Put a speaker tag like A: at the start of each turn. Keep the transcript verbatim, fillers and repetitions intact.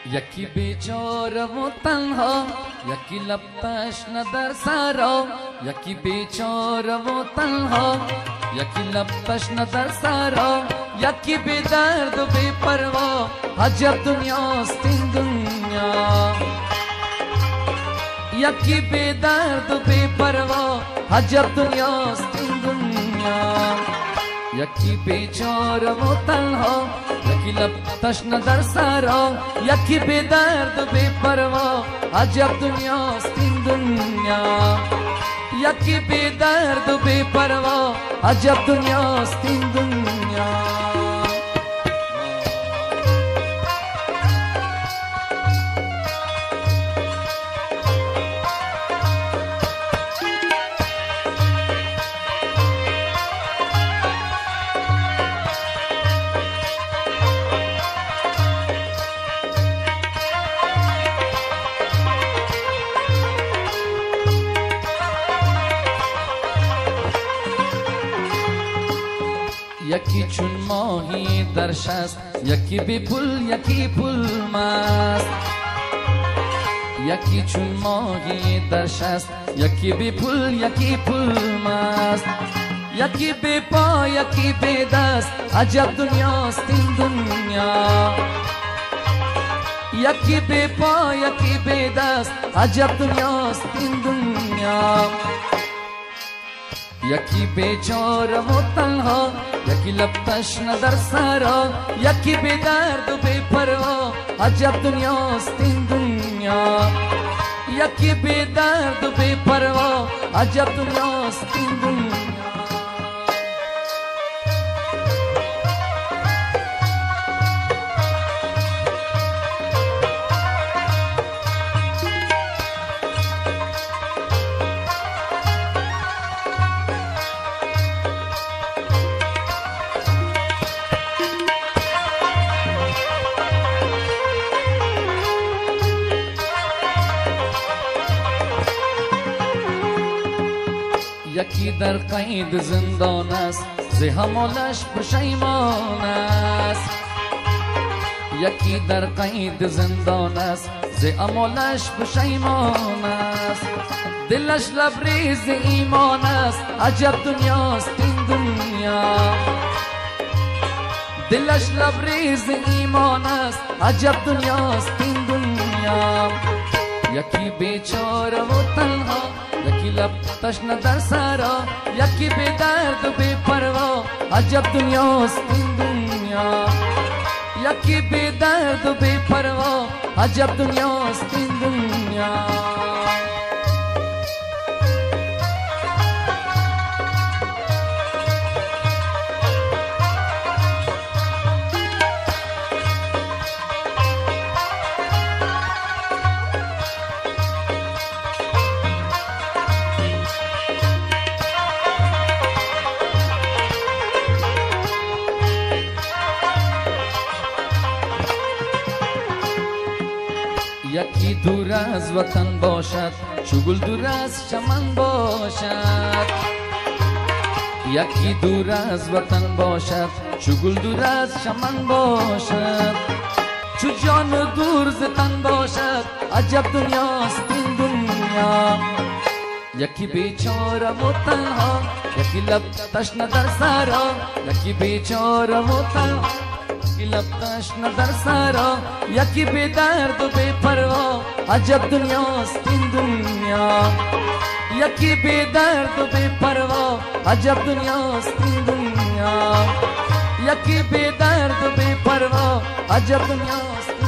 A: یکی بیچاره و تنها، یکی لب تشنه در سرا. یکی بیچاره و تنها، یکی لب تشنه در سرا. یکی بی درد و بی پروا، عجب دنیاست این دنیا. یکی بی درد و بی پروا، عجب دنیاست این دنیا. یکی بیچاره و تنها، یکی لب تشنه در سرا. یکی بی درد و بی پروا، عجب دنیاست این دنیا. یکی بی درد و بی پروا، عجب دنیاست این دنیا. یکی چون ماهی در شست، یکی بی پول یکی پول مست. یکی چون ماهی در شست، یکی بی پول یکی پول مست. یکی بی پا یکی بی دست، عجب دنیاست این دنیا. یکی بی پا یکی بی دست، عجب دنیاست این دنیا. یکی بیچاره و تنها، یکی لب تشنه در سرا. یکی بی درد و بی پروا، عجب دنیاست این دنیا. یکی بی درد و بی پروا، عجب دنیاست این دنیا. یکی در قید زندان است، ز حملش پشیمان است. یکی در قید زندان است، ز عملش پشیمان است. دلش لبریز ایمان است، عجب دنیاست این دنیا. دلش لبریز ایمان است، عجب دنیاست این دنیا. یکی بیچاره و تنها، یکی لب تشنه در سرا. یکی بی درد و بی پروا، عجب دنیاست این دنیا. یکی بی درد و بی پروا، عجب دنیاست این دنیا. یکی دور از وطن باشد، چو گل دور از چمن باشد. یکی دور از وطن باشد، چو گل دور از چمن باشد. چو جان دور ز تن باشد، عجب دنیاست این دنیا. یکی بیچاره و تنها، یکی لب تشنه در سرا. یکی بیچاره و تنها، یکی لب تشنه در سرا. یکی بی درد و بی پروا، عجب دنیاست این دنیا. یکی بی درد و بی پروا، عجب دنیاست این دنیا. یکی بی درد و بی پروا، عجب دنیاست.